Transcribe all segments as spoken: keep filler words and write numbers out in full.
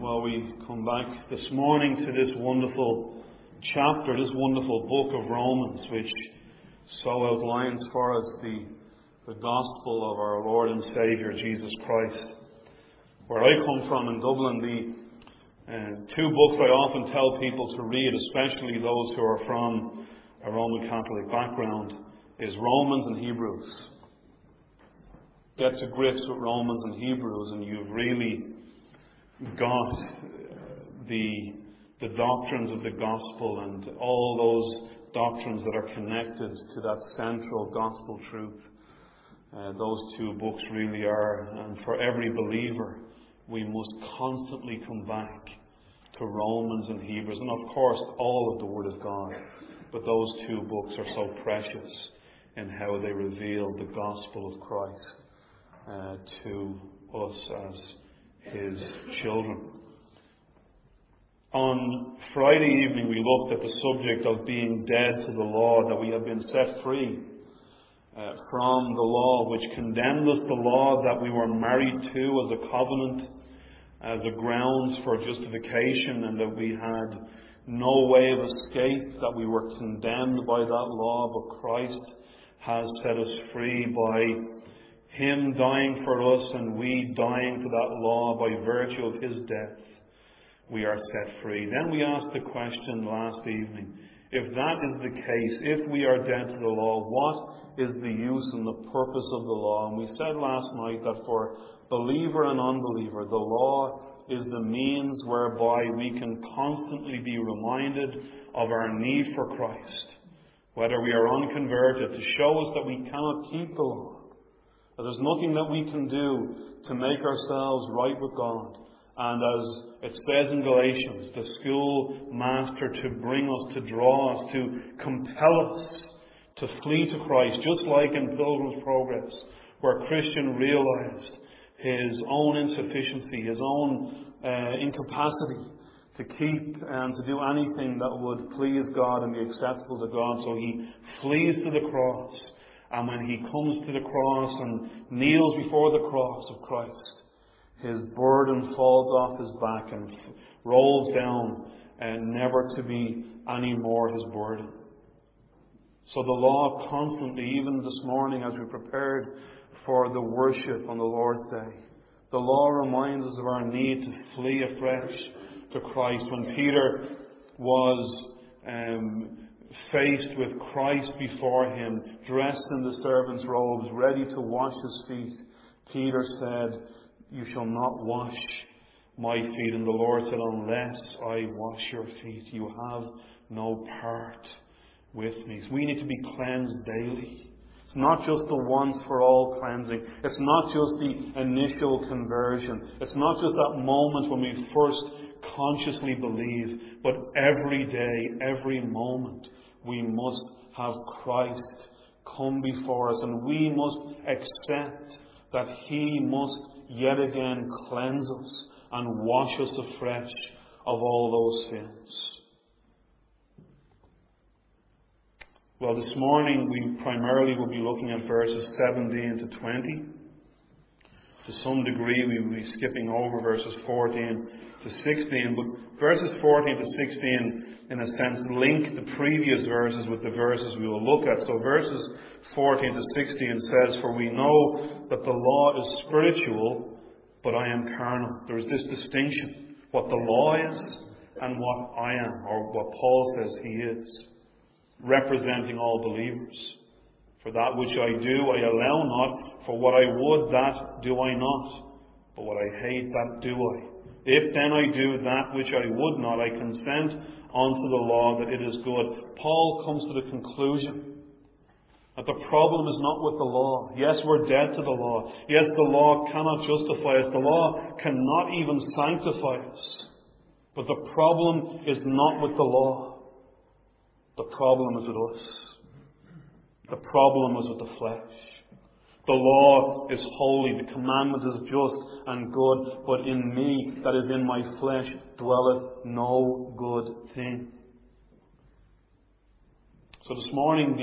Well, we come back this morning to this wonderful chapter, this wonderful book of Romans, which so outlines for us the, the gospel of our Lord and Saviour, Jesus Christ. Where I come from in Dublin, the uh, two books I often tell people to read, especially those who are from a Roman Catholic background, is Romans and Hebrews. Get to grips with Romans and Hebrews and you've really got the, the doctrines of the gospel and all those doctrines that are connected to that central gospel truth. Uh, those two books really are, and for every believer, we must constantly come back to Romans and Hebrews, and of course all of the Word of God. But those two books are so precious in how they reveal the gospel of Christ uh, to us as His children. On Friday evening we looked at the subject of being dead to the law, that we have been set free uh, from the law which condemned us, the law that we were married to as a covenant, as a grounds for justification, and that we had no way of escape, that we were condemned by that law, but Christ has set us free by Him dying for us and we dying to that law by virtue of His death. We are set free. Then we asked the question last evening, if that is the case, if we are dead to the law, what is the use and the purpose of the law? And we said last night that for believer and unbeliever, the law is the means whereby we can constantly be reminded of our need for Christ, whether we are unconverted, to show us that we cannot keep the law. That there's nothing that we can do to make ourselves right with God. And as it says in Galatians, the schoolmaster to bring us, to draw us, to compel us to flee to Christ, just like in Pilgrim's Progress, where Christian realized his own insufficiency, his own uh, incapacity to keep and to do anything that would please God and be acceptable to God. So he flees to the cross. And when he comes to the cross and kneels before the cross of Christ, his burden falls off his back and rolls down, and never to be any more his burden. So the law constantly, even this morning as we prepared for the worship on the Lord's Day, the law reminds us of our need to flee afresh to Christ. When Peter was um, faced with Christ before him, dressed in the servant's robes, ready to wash his feet, Peter said, "You shall not wash my feet." And the Lord said, "Unless I wash your feet, you have no part with me." So we need to be cleansed daily. It's not just the once for all cleansing. It's not just the initial conversion. It's not just that moment when we first consciously believe, but every day, every moment, we must have Christ come before us, and we must accept that He must yet again cleanse us and wash us afresh of all those sins. Well, this morning we primarily will be looking at verses seventeen to twenty. To some degree we will be skipping over verses fourteen to sixteen, but verses fourteen to sixteen, in a sense, link the previous verses with the verses we will look at. So verses fourteen to sixteen says, "For we know that the law is spiritual, but I am carnal." There is this distinction, what the law is and what I am, or what Paul says he is, representing all believers. "For that which I do, I allow not, for what I would, that do I not. But what I hate, that do I. If then I do that which I would not, I consent unto the law that it is good." Paul comes to the conclusion that the problem is not with the law. Yes, we're dead to the law. Yes, the law cannot justify us. The law cannot even sanctify us. But the problem is not with the law. The problem is with us. The problem is with the flesh. The law is holy, the commandment is just and good, but in me, that is in my flesh, dwelleth no good thing. So this morning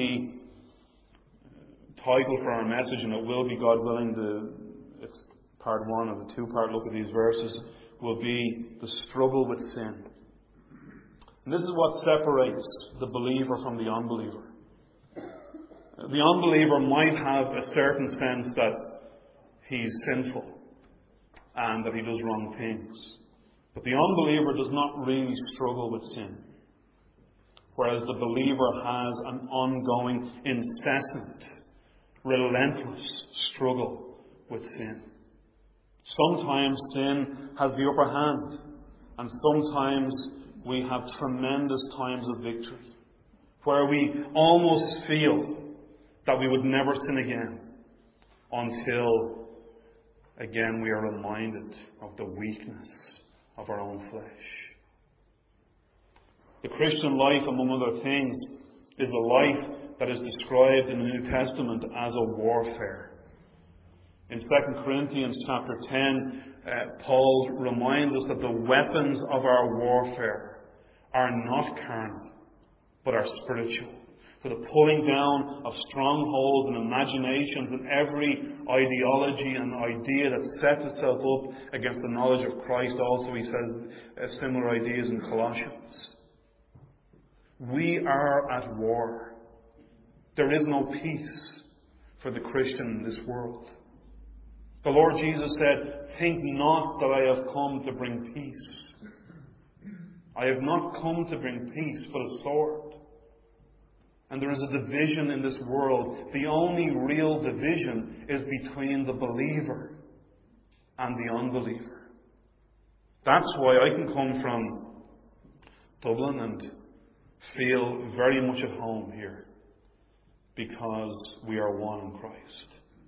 the title for our message, and it will be, God willing, the, it's part one of a two-part look at these verses, will be the struggle with sin. And this is what separates the believer from the unbeliever. The unbeliever might have a certain sense that he's sinful and that he does wrong things. But the unbeliever does not really struggle with sin. Whereas the believer has an ongoing, incessant, relentless struggle with sin. Sometimes sin has the upper hand, and sometimes we have tremendous times of victory, where we almost feel that we would never sin again, until again we are reminded of the weakness of our own flesh. The Christian life, among other things, is a life that is described in the New Testament as a warfare. In Second Corinthians chapter ten, uh, Paul reminds us that the weapons of our warfare are not carnal, but are spiritual. So the pulling down of strongholds and imaginations and every ideology and idea that sets itself up against the knowledge of Christ. Also, he says uh, similar ideas in Colossians. We are at war. There is no peace for the Christian in this world. The Lord Jesus said, "Think not that I have come to bring peace. I have not come to bring peace, but a sword." And there is a division in this world. The only real division is between the believer and the unbeliever. That's why I can come from Dublin and feel very much at home here, because we are one in Christ.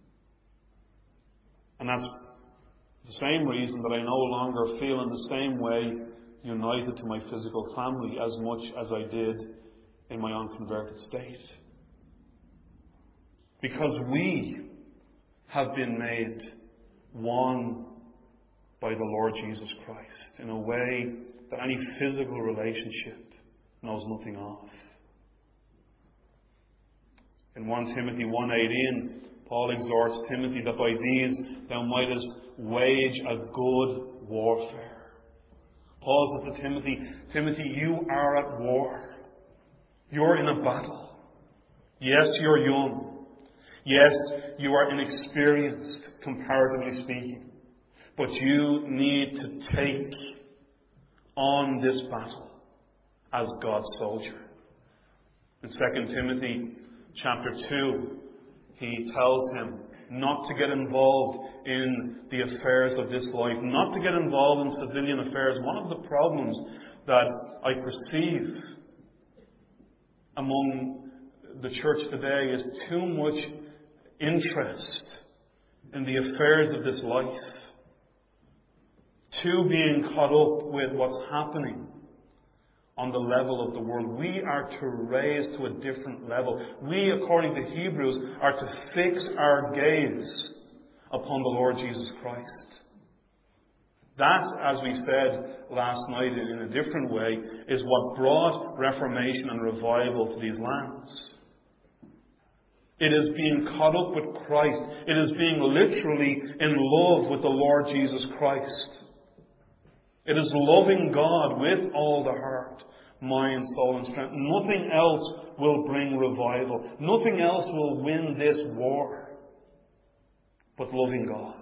And that's the same reason that I no longer feel in the same way united to my physical family as much as I did in my unconverted state. Because we have been made one by the Lord Jesus Christ in a way that any physical relationship knows nothing of. In First Timothy one eighteen, Paul exhorts Timothy that by these thou mightest wage a good warfare. Paul says to Timothy, Timothy, you are at war. You're in a battle. Yes, you're young. Yes, you are inexperienced, comparatively speaking. But you need to take on this battle as God's soldier. In Second Timothy chapter two, he tells him not to get involved in the affairs of this life, not to get involved in civilian affairs. One of the problems that I perceive among the church today is too much interest in the affairs of this life, too being caught up with what's happening on the level of the world. We are to raise to a different level. We, according to Hebrews, are to fix our gaze upon the Lord Jesus Christ. That, as we said last night in a different way, is what brought reformation and revival to these lands. It is being caught up with Christ. It is being literally in love with the Lord Jesus Christ. It is loving God with all the heart, mind, soul, and strength. Nothing else will bring revival. Nothing else will win this war but loving God.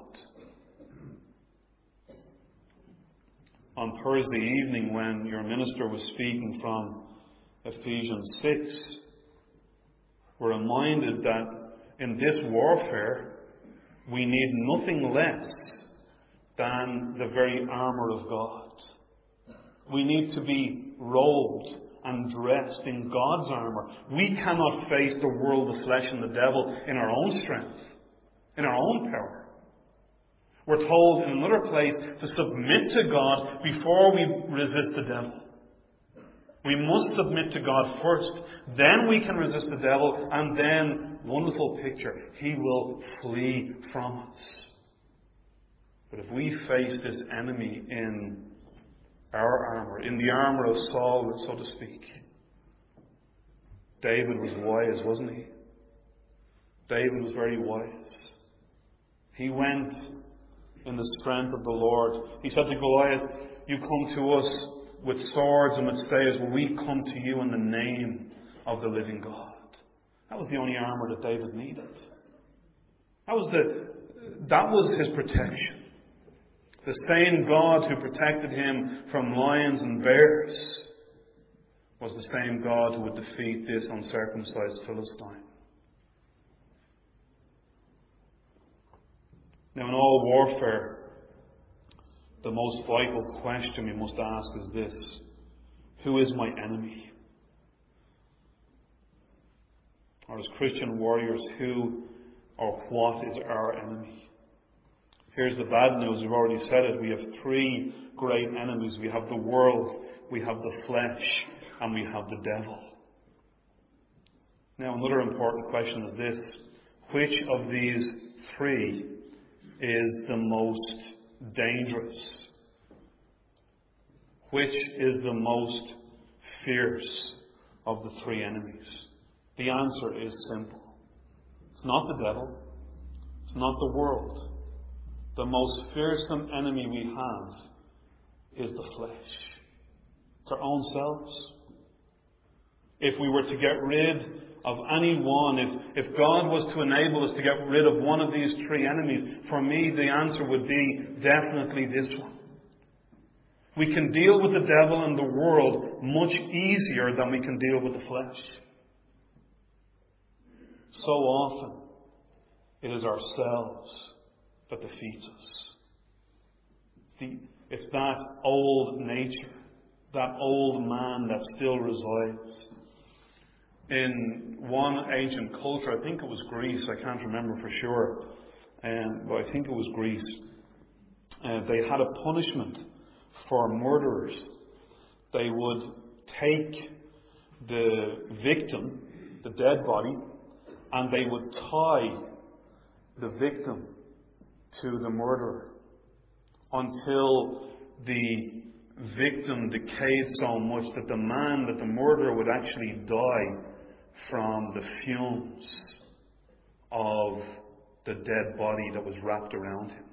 On Thursday evening, when your minister was speaking from Ephesians six, we're reminded that in this warfare we need nothing less than the very armour of God. We need to be robed and dressed in God's armour. We cannot face the world, the flesh and the devil in our own strength, in our own power. We're told in another place to submit to God before we resist the devil. We must submit to God first. Then we can resist the devil. And then, wonderful picture, he will flee from us. But if we face this enemy in our armour, in the armour of Saul, so to speak, David was wise, wasn't he? David was very wise. He went in the strength of the Lord. He said to Goliath, you come to us with swords and with staves, but we come to you in the name of the living God. That was the only armour that David needed. That was the, that was his protection. The same God who protected him from lions and bears was the same God who would defeat this uncircumcised Philistine. Now, in all warfare, the most vital question we must ask is this: who is my enemy? Or as Christian warriors, who or what is our enemy? Here's the bad news. We've already said it. We have three great enemies. We have the world, we have the flesh, and we have the devil. Now, another important question is this: which of these three is the most dangerous? Which is the most fierce of the three enemies? The answer is simple. It's not the devil. It's not the world. The most fearsome enemy we have is the flesh. It's our own selves. If we were to get rid of any one, if, if God was to enable us to get rid of one of these three enemies, for me the answer would be definitely this one. We can deal with the devil and the world much easier than we can deal with the flesh. So often, it is ourselves that defeats us. It's, the, it's that old nature, that old man that still resides. In one ancient culture, I think it was Greece, I can't remember for sure, um, but I think it was Greece, uh, they had a punishment for murderers. They would take the victim, the dead body, and they would tie the victim to the murderer until the victim decayed so much that the man, that the murderer would actually die from the fumes of the dead body that was wrapped around him.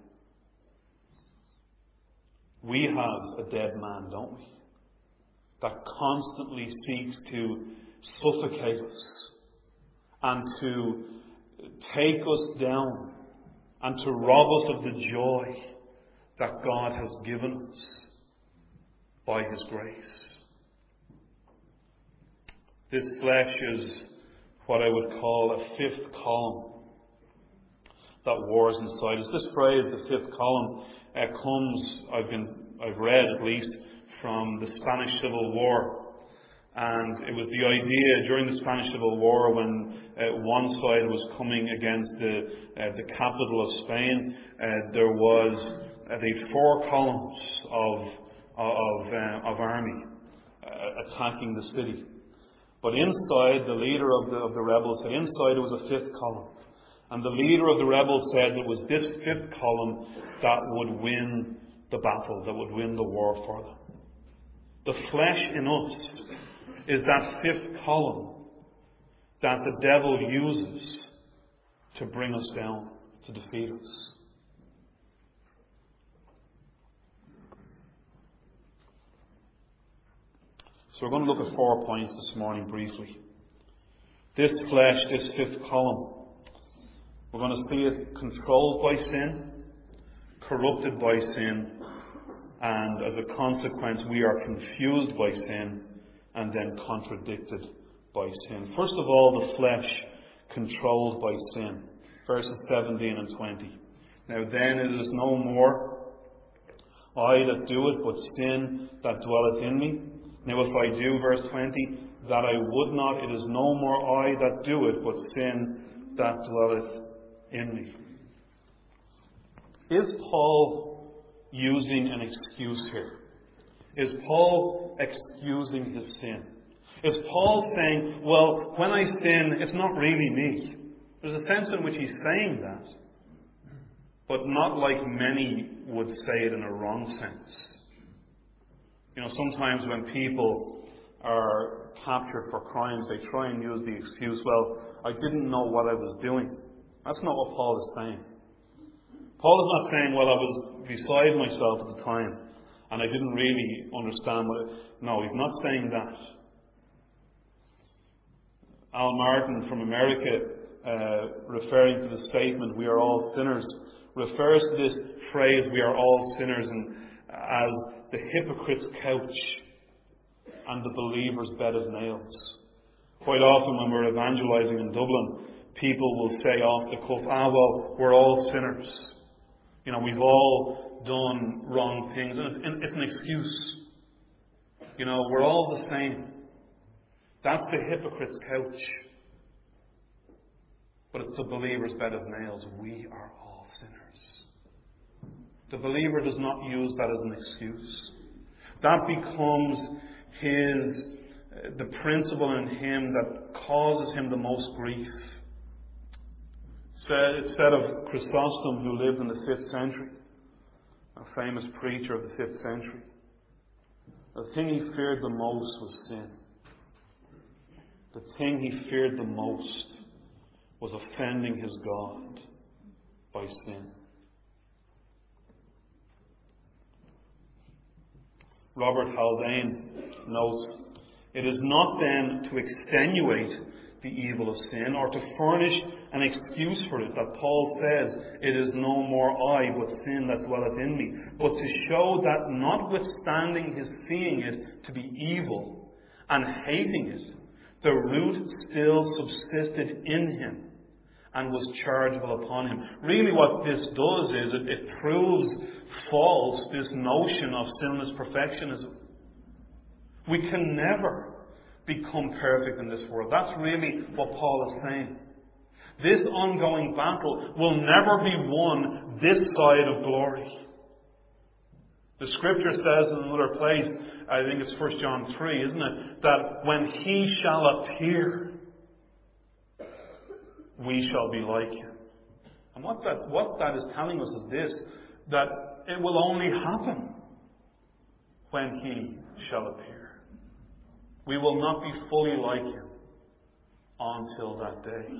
We have a dead man, don't we? That constantly seeks to suffocate us and to take us down and to rob us of the joy that God has given us by His grace. This flesh is what I would call a fifth column that wars inside us. This phrase, the fifth column, uh, comes, I've been, I've read at least, from the Spanish Civil War. And it was the idea during the Spanish Civil War, when uh, one side was coming against the uh, the capital of Spain, uh, there was uh, the four columns of of uh, of army uh, attacking the city. But inside, the leader of the of the rebels said inside it was a fifth column, and the leader of the rebels said it was this fifth column that would win the battle, that would win the war for them. The flesh in us is that fifth column that the devil uses to bring us down, to defeat us. So we're going to look at four points this morning briefly. This flesh, this fifth column, we're going to see it controlled by sin, corrupted by sin, and as a consequence we are confused by sin and then contradicted by sin. First of all, the flesh controlled by sin. Verses seventeen and twenty. Now then it is no more I that do it, but sin that dwelleth in me. Now if I do, verse twenty, that I would not, it is no more I that do it, but sin that dwelleth in me. Is Paul using an excuse here? Is Paul excusing his sin? Is Paul saying, well, when I sin, it's not really me? There's a sense in which he's saying that, but not like many would say it in a wrong sense. You know, sometimes when people are captured for crimes, they try and use the excuse, well, I didn't know what I was doing. That's not what Paul is saying. Paul is not saying, well, I was beside myself at the time and I didn't really understand what it... No, he's not saying that. Al Martin from America, uh, referring to the statement, we are all sinners, refers to this phrase, we are all sinners, and as the hypocrite's couch and the believer's bed of nails. Quite often when we're evangelizing in Dublin, people will say off the cuff, ah, well, we're all sinners. You know, we've all done wrong things. And it's, it's an excuse. You know, we're all the same. That's the hypocrite's couch. But it's the believer's bed of nails. We are all sinners. The believer does not use that as an excuse. That becomes his, uh, the principle in him that causes him the most grief. It's said of Chrysostom, who lived in the fifth century, a famous preacher of the fifth century, the thing he feared the most was sin. The thing he feared the most was offending his God by sin. Robert Haldane notes, it is not then to extenuate the evil of sin or to furnish an excuse for it that Paul says, it is no more I but sin that dwelleth in me, but to show that notwithstanding his seeing it to be evil and hating it, the root still subsisted in him and was chargeable upon him. Really what this does is it, it proves false this notion of sinless perfectionism. We can never become perfect in this world. That's really what Paul is saying. This ongoing battle will never be won this side of glory. The scripture says in another place, I think it's First John three, isn't it? That when he shall appear, we shall be like him. And what that, what that is telling us is this, that it will only happen when he shall appear. We will not be fully like him until that day.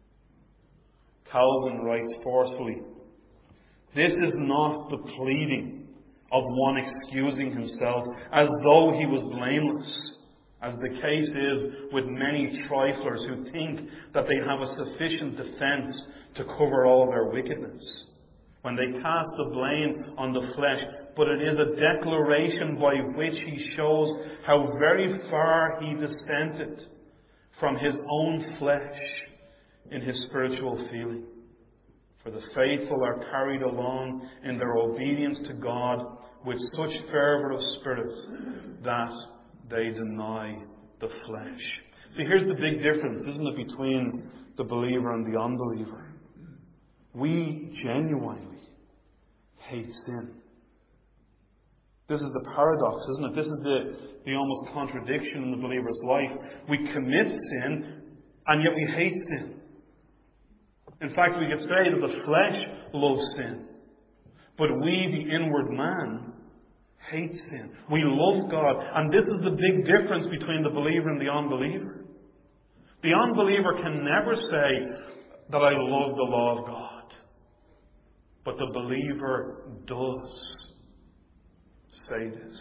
Calvin writes forcefully, this is not the pleading of one excusing himself as though he was blameless, as the case is with many triflers who think that they have a sufficient defence to cover all their wickedness, when they cast the blame on the flesh, but it is a declaration by which he shows how very far he dissented from his own flesh in his spiritual feeling. For the faithful are carried along in their obedience to God with such fervour of spirit that they deny the flesh. See, here's the big difference, isn't it, between the believer and the unbeliever? We genuinely hate sin. This is the paradox, isn't it? This is the, the almost contradiction in the believer's life. We commit sin, and yet we hate sin. In fact, we could say that the flesh loves sin. But we, the inward man, hate sin. We love God. And this is the big difference between the believer and the unbeliever. The unbeliever can never say that I love the law of God. But the believer does say this.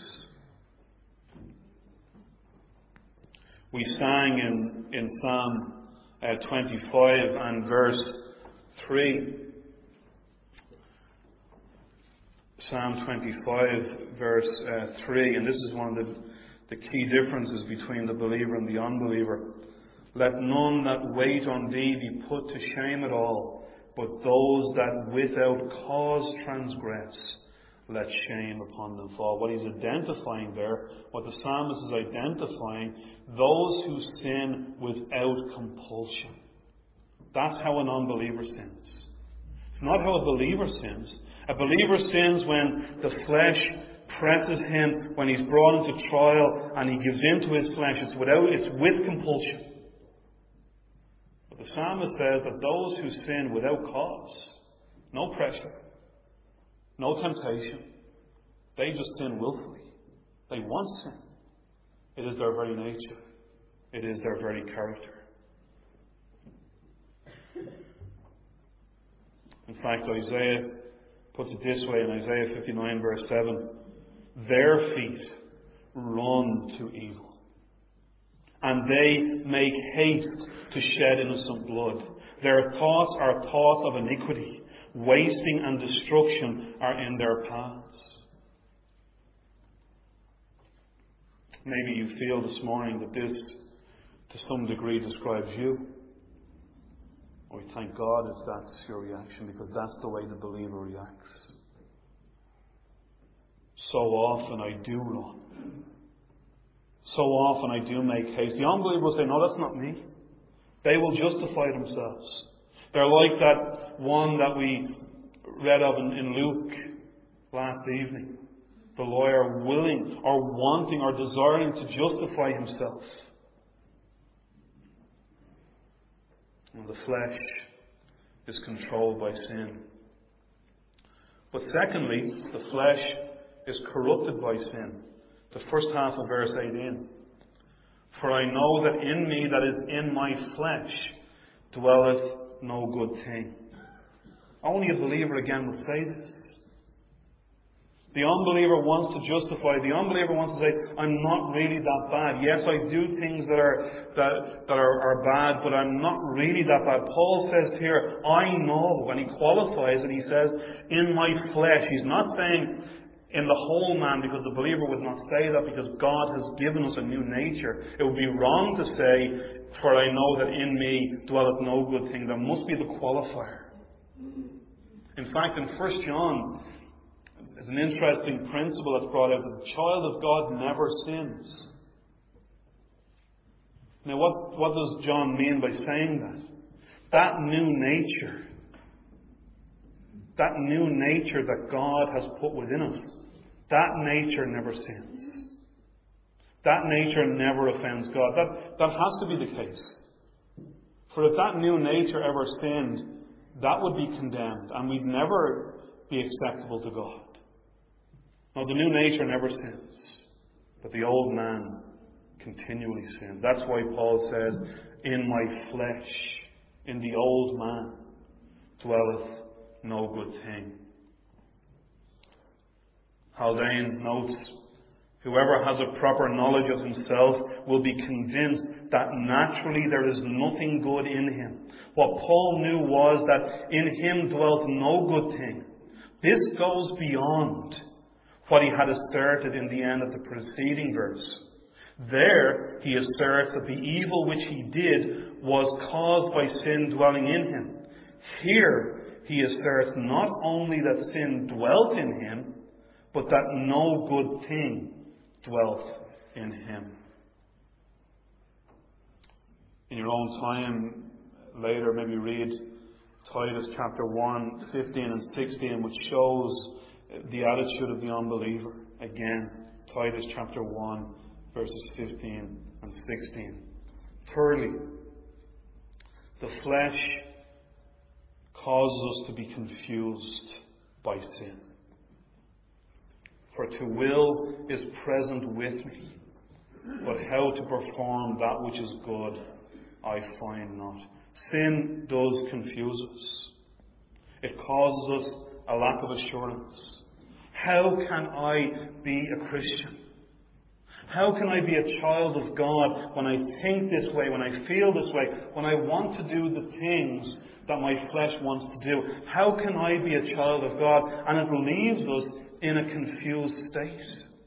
We sang in, in Psalm uh, twenty-five and verse three. Psalm twenty-five verse uh, three, and this is one of the, the key differences between the believer and the unbeliever. Let none that wait on thee be put to shame at all, but those that without cause transgress, let shame upon them fall. What he's identifying there, what the psalmist is identifying, those who sin without compulsion. That's how an unbeliever sins. It's not how a believer sins. A believer sins when the flesh presses him, when he's brought into trial and he gives in to his flesh. It's without, it's with compulsion. But the psalmist says that those who sin without cause, no pressure, no temptation, they just sin willfully. They want sin. It is their very nature. It is their very character. In fact, Isaiah puts it this way in Isaiah fifty-nine verse seven. Their feet run to evil, and they make haste to shed innocent blood. Their thoughts are thoughts of iniquity. Wasting and destruction are in their paths. Maybe you feel this morning that this, to some degree, describes you. We thank God if that's your reaction, because that's the way the believer reacts. So often I do run. So often I do make haste. The unbeliever will say, no, that's not me. They will justify themselves. They're like that one that we read of in, in Luke last evening. The lawyer willing or wanting or desiring to justify himself. And the flesh is controlled by sin. But secondly, the flesh is corrupted by sin. The first half of verse eighteen. For I know that in me, that is in my flesh, dwelleth no good thing. Only a believer again will say this. The unbeliever wants to justify. The unbeliever wants to say, I'm not really that bad. Yes, I do things that are that, that are, are bad, but I'm not really that bad. Paul says here, I know, and he qualifies and he says, in my flesh. He's not saying in the whole man, because the believer would not say that, because God has given us a new nature. It would be wrong to say, for I know that in me dwelleth no good thing. There must be the qualifier. In fact, in First John, it's an interesting principle that's brought out, that the child of God never sins. Now, what, what does John mean by saying that? That new nature, that new nature that God has put within us, that nature never sins. That nature never offends God. That, that has to be the case. For if that new nature ever sinned, that would be condemned, and we'd never be acceptable to God. No, the new nature never sins, but the old man continually sins. That's why Paul says, in my flesh, in the old man, dwelleth no good thing. Haldane notes, whoever has a proper knowledge of himself will be convinced that naturally there is nothing good in him. What Paul knew was that in him dwelt no good thing. This goes beyond what he had asserted in the end of the preceding verse. There he asserts that the evil which he did was caused by sin dwelling in him. Here he asserts not only that sin dwelt in him, but that no good thing dwelt in him. In your own time, later maybe read Titus chapter one, fifteen and sixteen, which shows the attitude of the unbeliever. Again, Titus chapter one, verses fifteen and sixteen. Thirdly, the flesh causes us to be confused by sin. For to will is present with me, but how to perform that which is good I find not. Sin does confuse us. It causes us a lack of assurance. How can I be a Christian? How can I be a child of God when I think this way, when I feel this way, when I want to do the things that my flesh wants to do? How can I be a child of God? And it leaves us in a confused state.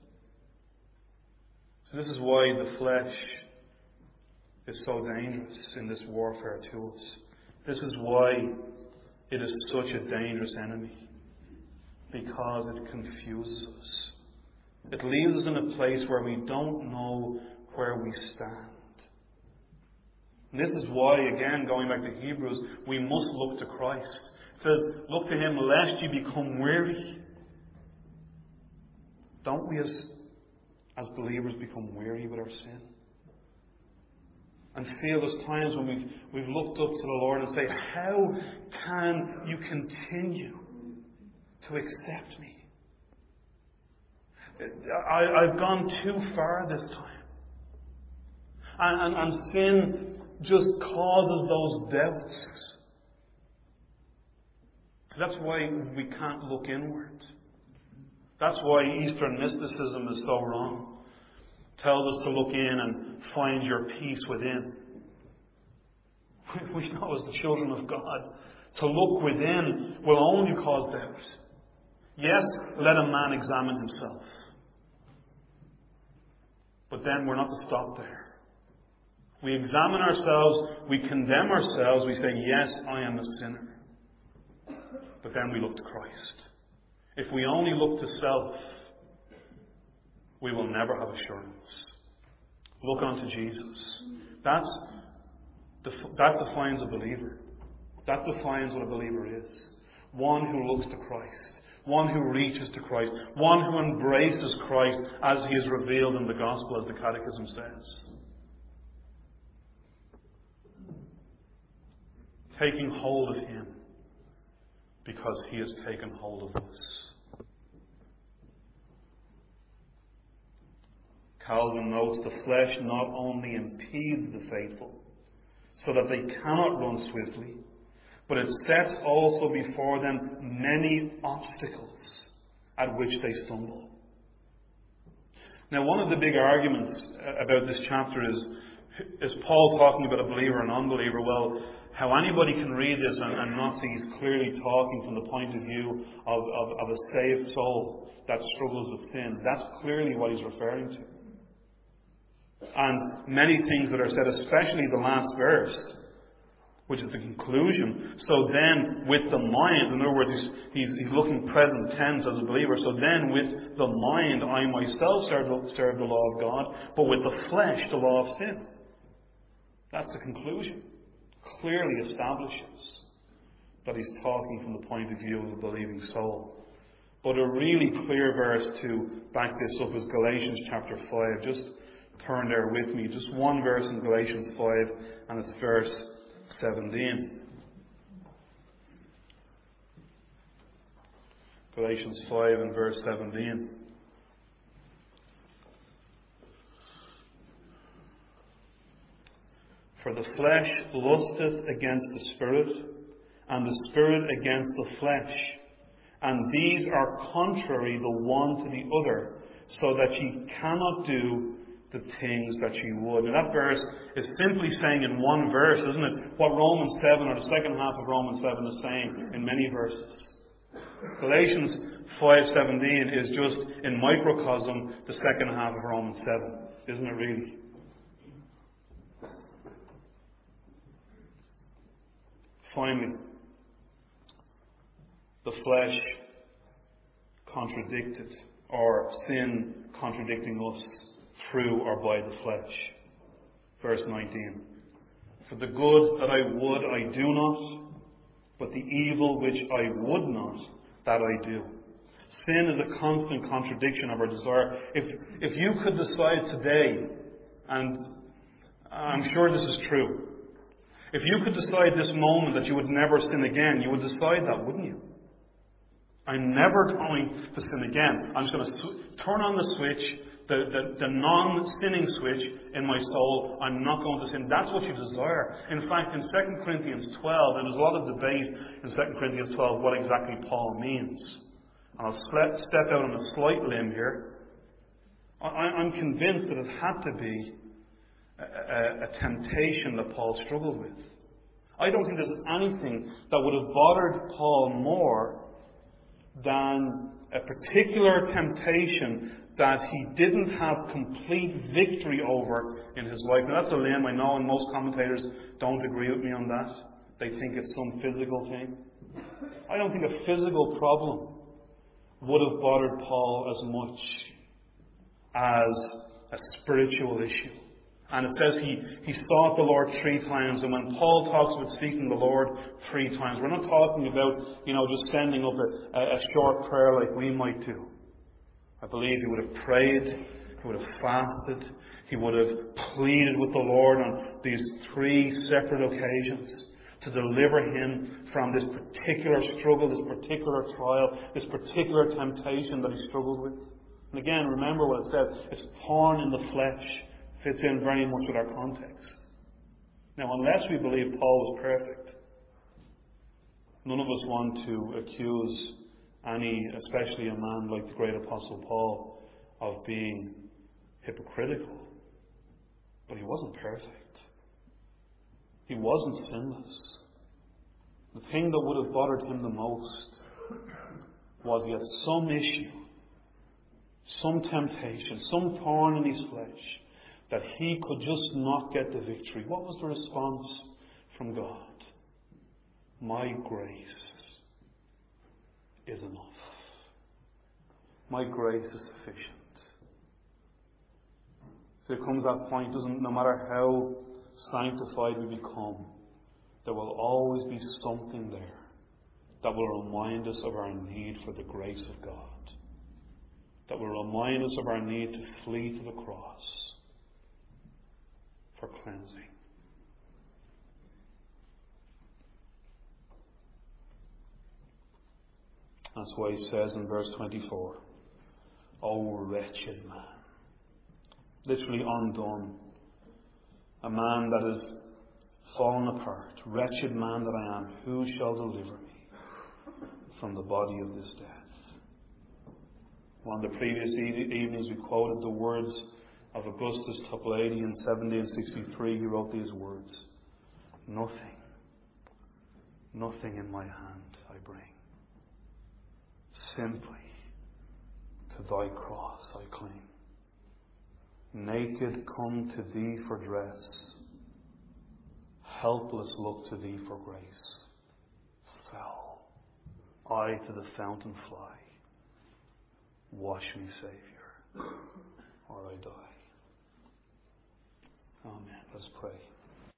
So this is why the flesh is so dangerous in this warfare to us. This is why it is such a dangerous enemy. Because it confuses us. It leaves us in a place where we don't know where we stand. And this is why, again, going back to Hebrews, we must look to Christ. It says, look to Him lest you become weary. Don't we as, as believers become weary with our sin? And feel there's times when we've, we've looked up to the Lord and say, how can you continue to accept me? I, I've gone too far this time. And, and, and sin just causes those doubts. So that's why we can't look inward. That's why Eastern mysticism is so wrong. It tells us to look in and find your peace within. We know as the children of God, to look within will only cause doubt. Yes, let a man examine himself. But then we're not to stop there. We examine ourselves, we condemn ourselves, we say, yes, I am a sinner. But then we look to Christ. If we only look to self, we will never have assurance. Look unto Jesus. That's that defines a believer. That defines what a believer is. One who looks to Christ. One who reaches to Christ. One who embraces Christ as he is revealed in the gospel, as the Catechism says. Taking hold of him because he has taken hold of us. Calvin notes the flesh not only impedes the faithful so that they cannot run swiftly, but it sets also before them many obstacles at which they stumble. Now, one of the big arguments about this chapter is, is Paul talking about a believer and unbeliever? Well, how anybody can read this and, and not see he's clearly talking from the point of view of, of, of a saved soul that struggles with sin. That's clearly what he's referring to. And many things that are said, especially the last verse, which is the conclusion. So then, with the mind, in other words, he's, he's, he's looking present tense as a believer. So then, with the mind, I myself serve the, serve the law of God, but with the flesh, the law of sin. That's the conclusion. Clearly establishes that he's talking from the point of view of the believing soul. But a really clear verse to back this up is Galatians chapter five. Just turn there with me. Just one verse in Galatians five, and it's verse seventeen. Galatians five and verse seventeen. For the flesh lusteth against the Spirit, and the Spirit against the flesh. And these are contrary the one to the other, so that ye cannot do the things that ye would. And that verse is simply saying in one verse, isn't it, what Romans seven, or the second half of Romans seven, is saying in many verses. Galatians five seventeen is just, in microcosm, the second half of Romans seven. Isn't it really? Finally, the flesh contradicted, or sin contradicting us through or by the flesh. Verse nineteen. For the good that I would I do not, but the evil which I would not, that I do. Sin is a constant contradiction of our desire. If, if you could decide today, and I'm sure this is true, if you could decide this moment that you would never sin again, you would decide that, wouldn't you? I'm never going to sin again. I'm just going to sw- turn on the switch, the, the, the non-sinning switch in my soul. I'm not going to sin. That's what you desire. In fact, in Second Corinthians twelve, and there's a lot of debate in Second Corinthians twelve what exactly Paul means. And I'll sle- step out on a slight limb here. I, I'm convinced that it had to be a, a, a temptation that Paul struggled with. I don't think there's anything that would have bothered Paul more than a particular temptation that he didn't have complete victory over in his life. Now that's a limb, I know, and most commentators don't agree with me on that. They think it's some physical thing. I don't think a physical problem would have bothered Paul as much as a spiritual issue. And it says he, he sought the Lord three times. And when Paul talks about seeking the Lord three times, we're not talking about, you know, just sending up a, a, a short prayer like we might do. I believe he would have prayed, he would have fasted, he would have pleaded with the Lord on these three separate occasions to deliver him from this particular struggle, this particular trial, this particular temptation that he struggled with. And again, remember what it says, it's thorn in the flesh. Fits in very much with our context. Now, unless we believe Paul was perfect, None of us want to accuse any, especially a man like the great Apostle Paul, of being hypocritical. But he wasn't perfect. He wasn't sinless. The thing that would have bothered him the most was he had some issue, some temptation, some thorn in his flesh that he could just not get the victory. What was the response from God? My grace is enough. My grace is sufficient. So there comes that point, doesn't no matter how sanctified we become, there will always be something there that will remind us of our need for the grace of God. That will remind us of our need to flee to the cross for cleansing. That's why he says in verse twenty-four, "O wretched man," literally undone, a man that is fallen apart, "wretched man that I am, who shall deliver me from the body of this death?" One of the previous e- evenings we quoted the words of Augustus Toplady in seventeen sixty-three. He wrote these words, "Nothing, nothing in my hand I bring. Simply to thy cross I cling. Naked come to thee for dress, helpless look to thee for grace. Foul, I to the fountain fly. Wash me, Saviour, or I die." Amen. Let's pray.